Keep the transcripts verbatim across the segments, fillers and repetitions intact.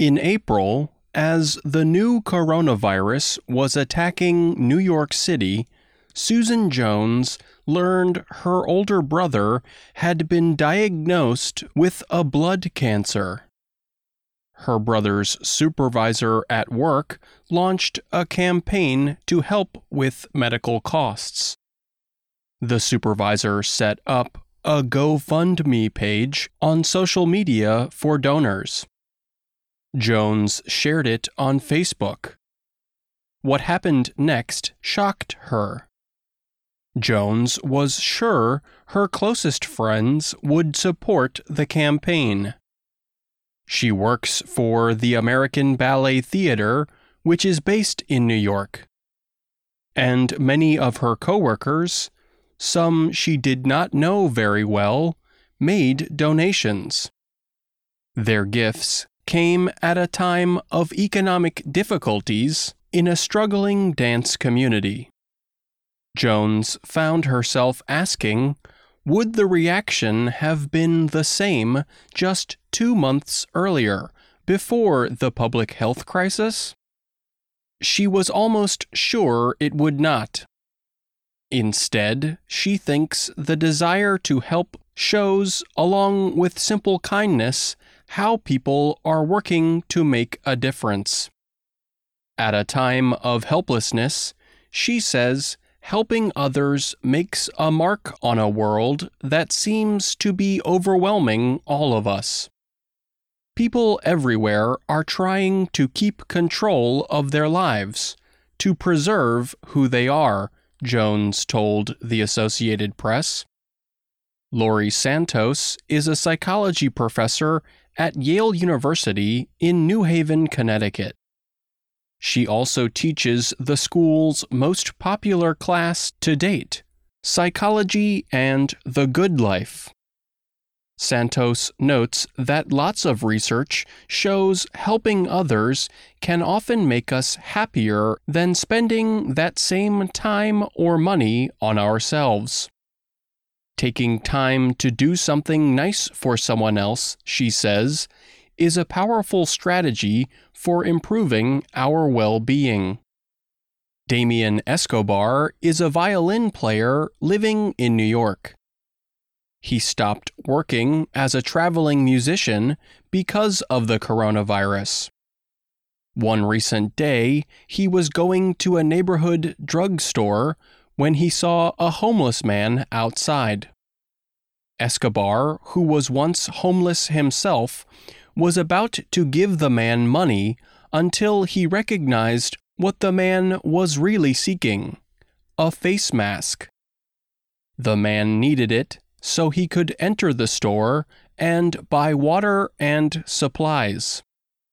In April, as the new coronavirus was attacking New York City, Susan Jones learned her older brother had been diagnosed with a blood cancer. Her brother's supervisor at work launched a campaign to help with medical costs. The supervisor set up a GoFundMe page on social media for donors. Jones shared it on Facebook. What happened next shocked her. Jones was sure her closest friends would support the campaign. She works for the American Ballet Theater, which is based in New York. And many of her coworkers, some she did not know very well, made donations. Their gifts came at a time of economic difficulties in a struggling dance community. Jones found herself asking, would the reaction have been the same just two months earlier, before the public health crisis? She was almost sure it would not. Instead, she thinks the desire to help shows, along with simple kindness, how people are working to make a difference. At a time of helplessness, she says, helping others makes a mark on a world that seems to be overwhelming all of us. People everywhere are trying to keep control of their lives, to preserve who they are, Jones told the Associated Press. Laurie Santos is a psychology professor at Yale University in New Haven, Connecticut. She also teaches the school's most popular class to date, Psychology and the Good Life. Santos notes that lots of research shows helping others can often make us happier than spending that same time or money on ourselves. Taking time to do something nice for someone else, she says, is a powerful strategy for improving our well-being. Damien Escobar is a violin player living in New York. He stopped working as a traveling musician because of the coronavirus. One recent day, he was going to a neighborhood drugstore when he saw a homeless man outside. Escobar, who was once homeless himself, was about to give the man money until he recognized what the man was really seeking: a face mask. The man needed it so he could enter the store and buy water and supplies.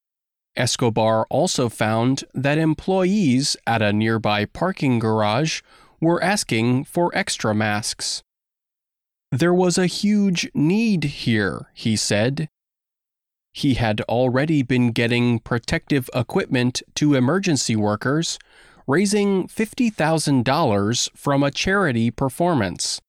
Escobar also found that employees at a nearby parking garage were asking for extra masks. There was a huge need here, he said. He had already been getting protective equipment to emergency workers, raising fifty thousand dollars from a charity performance.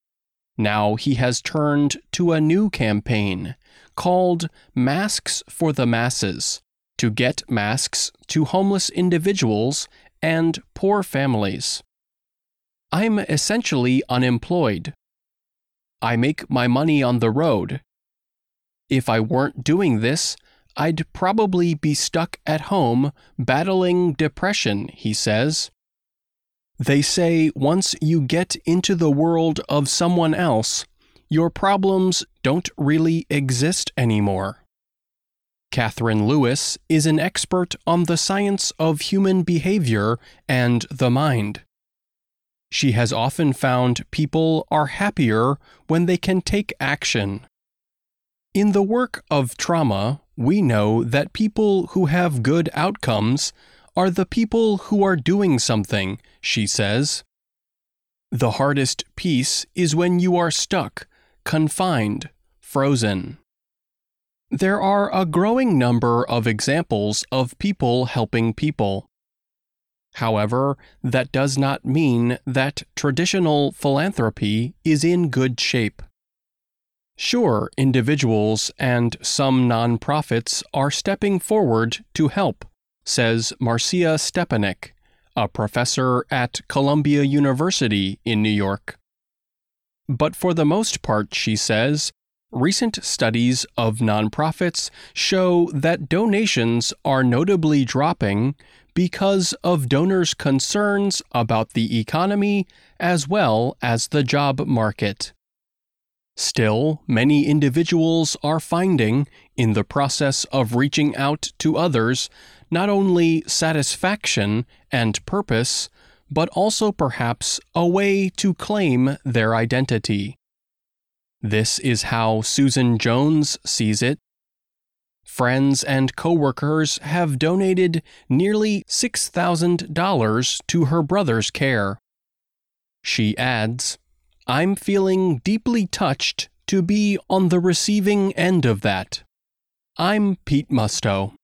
Now he has turned to a new campaign called Masks for the Masses to get masks to homeless individuals and poor families. I'm essentially unemployed. I make my money on the road. If I weren't doing this, I'd probably be stuck at home battling depression, he says. They say once you get into the world of someone else, your problems don't really exist anymore. Catherine Lewis is an expert on the science of human behavior and the mind. She has often found people are happier when they can take action. In the work of trauma, we know that people who have good outcomes are the people who are doing something, she says. The hardest piece is when you are stuck, confined, frozen. There are a growing number of examples of people helping people. However, that does not mean that traditional philanthropy is in good shape. Sure, individuals and some nonprofits are stepping forward to help, says Marcia Stepanek, a professor at Columbia University in New York. But for the most part, she says, recent studies of nonprofits show that donations are notably dropping because of donors' concerns about the economy as well as the job market. Still, many individuals are finding, in the process of reaching out to others, not only satisfaction and purpose, but also perhaps a way to claim their identity. This is how Susan Jones sees it. Friends and coworkers have donated nearly six thousand dollars to her brother's care. She adds, "I'm feeling deeply touched to be on the receiving end of that." I'm Pete Musto.